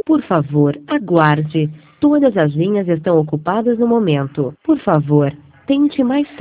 Por favor, aguarde. Todas as linhas estão ocupadas no momento. Por favor, tente mais tarde.